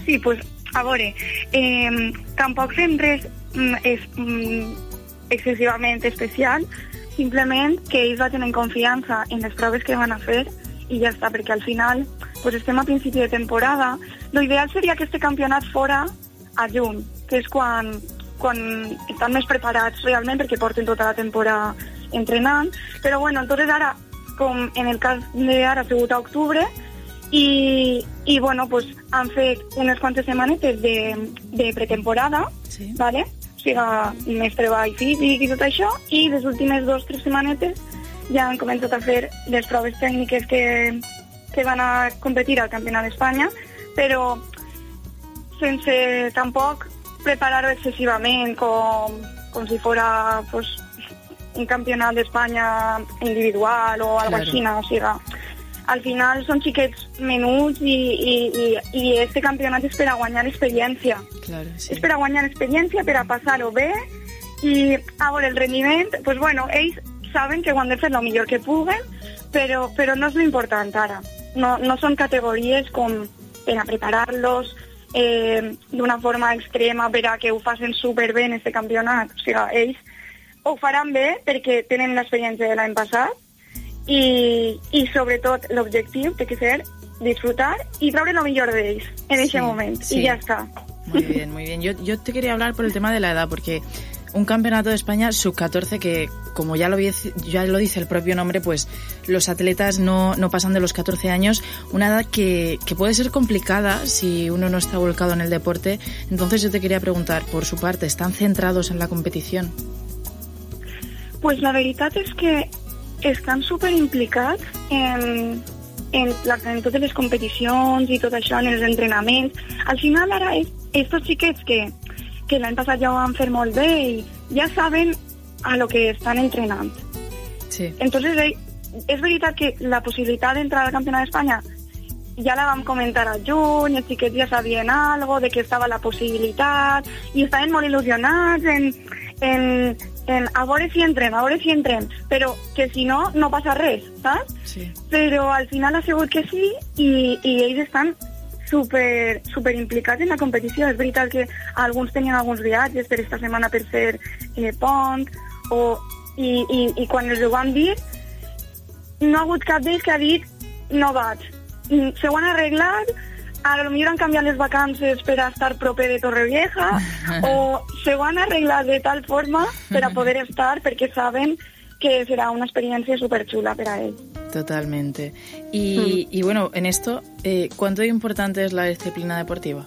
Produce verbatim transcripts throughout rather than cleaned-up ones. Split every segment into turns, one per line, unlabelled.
Sí, pues, a veure, eh, tampoc fem res mm, és, mm, excessivament especial, simplement que ells va tenir confiança en les proves que van a fer i ja està, perquè al final pues estem a principi de temporada. Lo ideal seria que este campionat fora a juny, que és quan, quan estan més preparats realment, perquè porten tota la temporada entrenant, però bueno, entonces ara, com en el cas d'ara ha sigut a octubre, i, i bueno, pues han fet unes quantes setmanetes de, de pretemporada, sí. ¿Vale? O sigui, més treball físic i tot això, i les últimes dues o tres setmanetes ja han començat a fer les proves tècniques que, que van a competir al Campionat d'Espanya, però sense tampoc preparar-ho excessivament com, com si fora pues, un campionat d'Espanya individual o algo claro. Així, no? O sigui, al final són xiquets menuts i, i, i, i este campionat és per a guanyar experiència. Claro, sí. És per a guanyar experiència, per a passar-ho bé, i a veure, el rendiment, pues bueno, ells saben que ho han de fer el millor que puguen, però, però no és l'important ara. No, no són categories com per a preparar-los eh, d'una forma extrema per a que ho facin superbé en este campionat. O sigui, ells ho faran bé perquè tenen l'experiència de l'any passat, i, i sobretot l'objectiu té que ser disfrutar y traure lo mejor de ells en ese sí, momento sí. Y ya está.
Muy bien, muy bien. Yo, yo te quería hablar por el tema de la edad, porque un campeonato de España sub catorce que, como ya lo, ya lo dice el propio nombre, pues los atletas no, no pasan de los catorce años, una edad que, que puede ser complicada si uno no está volcado en el deporte. Entonces yo te quería preguntar, por su parte, ¿están centrados en la competición?
Pues la veritat és que estan super implicats en, en, la, en totes les competicions i tot això, en els entrenaments. Al final ara estos xiquets que, que l'any passat ja ho van fer molt bé i ja saben a lo que estan entrenant.
Sí.
Entonces és veritat que la possibilitat d'entrar al Campionat d'Espanya ja la vam comentar al juny, els xiquets ja sabien algo de que estava la possibilitat i estaven molt il·lusionats en, en En, a veure si entrem, a veure si entrem, però que si no, no passa res, saps?
Sí.
Però al final ha sigut que sí i, i ells estan super, super implicats en la competició. És veritat que alguns tenien alguns viatges per esta setmana per fer eh, pont, o, i, i, i quan els ho van dir, no ha hagut cap d'ells que ha dit no vaig. Se ho han arreglat, a lo millor han canviat les vacances per a estar proper de Torrevieja o se ho han arreglat de tal forma per a poder estar perquè saben que serà una experiencia súper chula para ells.
Totalmente. Y, mm. y bueno, en esto, eh, ¿cuánto de importante es la disciplina deportiva?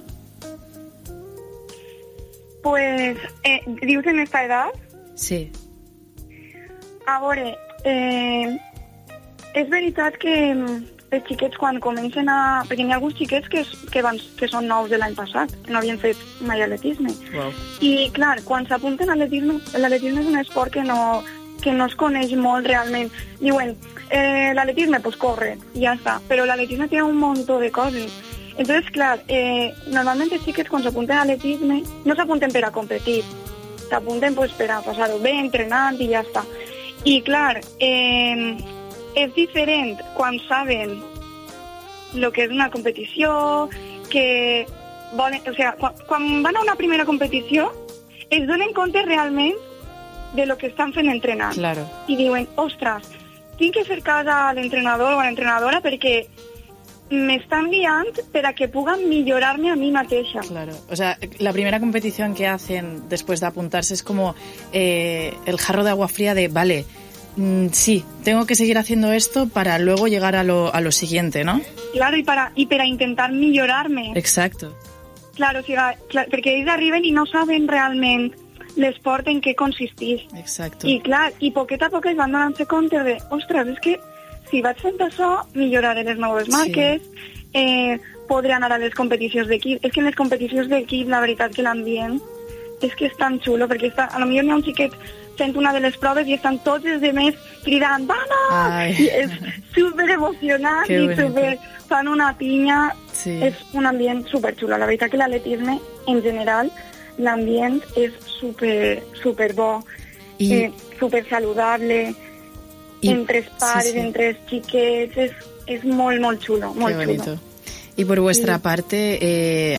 Pues, eh, ¿dius en esta edad?
Sí.
A veure, eh, és veritat que els xiquets quan comencen a... Perquè hi ha alguns xiquets que, que, van, que són nous de l'any passat, que no havien fet mai atletisme.
Wow.
I, clar, quan s'apunten a l'atletisme, l'atletisme és un esport que no, que no es coneix molt realment. Diuen, eh, l'atletisme, pues corre, i ja està. Però l'atletisme té un munt de coses. Entonces, clar, eh, normalment els xiquets quan s'apunten a l'atletisme no s'apunten per a competir, s'apunten pues, per a passar-ho bé, entrenant i ja està. I, clar, eh, és diferent quan saben el que és una competició, que volen, o sigui, quan, quan van a una primera competició es donen compte realment de lo que estan fent entrenant.
Claro.
I diuen, ostres, tinc que fer cas a l'entrenador o a l'entrenadora perquè m'estan guiant per a que pugan millorar-me a mi mateixa.
Claro, o sea, la primera competición que hacen después de apuntarse es como eh, el jarro de agua fría de, vale, sí, tengo que seguir haciendo esto para luego llegar a lo, a lo siguiente, ¿no?
Claro, y para, y para intentar millorar-me.
Exacto.
Claro, o sigui, clar, perquè ells arriben i no saben realment l'esport en què consisteix.
Exacto.
I clar, i poquet a poquet van donant-se compte de, ostres, és que si vaig fent això, milloraré les meves marques, sí. eh, podré anar a les competicions d'equip. És que en les competicions d'equip, la veritat que l'ambient és que és tan xulo, perquè està, a lo millor n'hi ha un xiquet fent una de les proves i estan tots els demés cridant «Vamos!» I és super emocionant i super, fan una pinya. Sí. És un ambient super xulo. La veritat que l'atletisme, en general, l'ambient és super, super bo, I... eh, super saludable, I... entre els pares, sí, sí. entre els xiquets, és, és molt, molt xulo, molt xulo.
Y por vuestra sí. parte, eh,